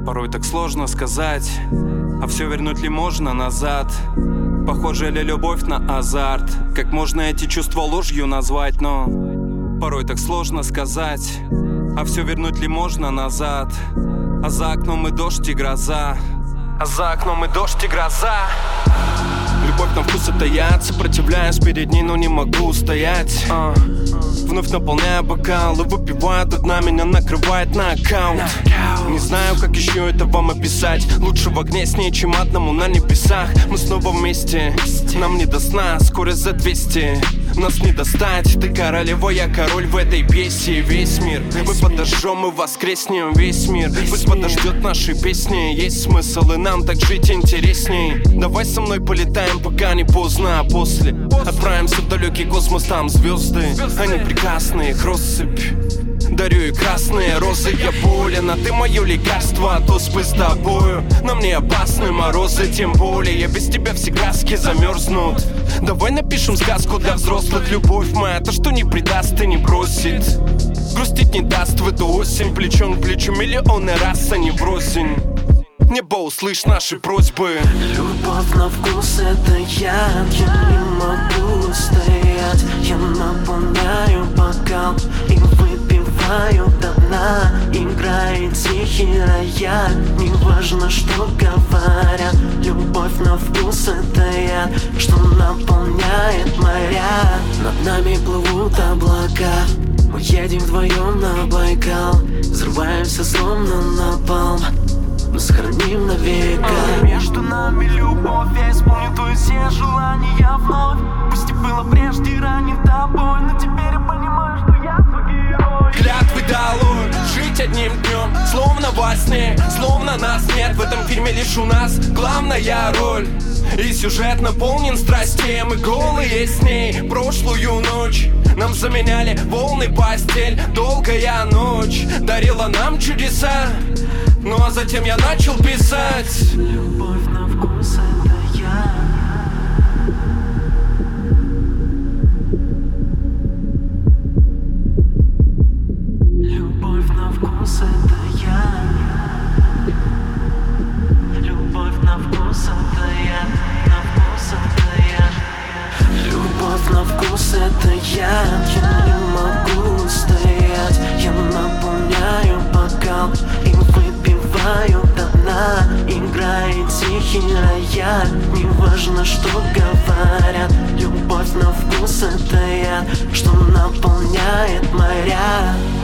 Порой так сложно сказать, а все вернуть ли можно назад? Похожа ли любовь на азарт? Как можно эти чувства ложью назвать? Но порой так сложно сказать, а все вернуть ли можно назад? А за окном и дождь, и гроза. А за окном и дождь, и гроза. Любовь на вкус — это я, сопротивляюсь перед ней, но не могу устоять. Вновь наполняя бокал и выпивая до дна, меня накрывает нокаут. Не знаю, как еще это вам описать. Лучше в огне с ней, чем одному на небесах. Мы снова вместе, нам не до сна. Скорость за 200, нас не достать. Ты королева, я король в этой песне. Весь мир, мы подожжем и воскреснем. Весь мир пусть подождет нашей песни. Есть смысл, и нам так жить интересней. Давай со мной полетаем, пока не поздно. А после отправимся в далекий космос, там звезды. Они прекрасные, их россыпь. Дарю и красные розы, я болен, а ты мое лекарство. То спы с тобою, нам не опасны морозы. Тем более, я без тебя все краски замерзнут. Давай напишем сказку для взрослых. Любовь моя, то, что не предаст и не бросит. Грустить не даст в эту осень. Плечом к плечу миллионы раз, а не врозень. Небо, услышь наши просьбы. Любовь на вкус — это яд. Я не могу стоять. Я наполняю бокал и выпиваю до дна. Играет тихий рояль, неважно, что говорят. Любовь на вкус — это яд, что наполняет моря. Над нами плывут облака, мы едем вдвоем на Байкал. Взрываемся словно напалм, но сохраним на века. Между нами любовь, я исполню твои все желания вновь. Пусть и было прежде ранее тобой, но теперь я понимаю, что я твой герой. Клятвы долой, жить одним днем, словно во сне, словно нас нет. В этом фильме лишь у нас главная роль. И сюжет наполнен страстей, мы голые с ней. Прошлую ночь нам заменяли волны, постель. Долгая ночь дарила нам чудеса. Ну а затем я начал писать. Любовь на вкус — это я. Любовь на вкус — это я. Любовь на вкус — это я. На вкус — это я. Любовь на вкус — это я. Я не могу стоять. Я наполняю бокал и выпиваю до дна. Играет тихий рояль, неважно, что говорят. Любовь на вкус — это яд, что наполняет моря.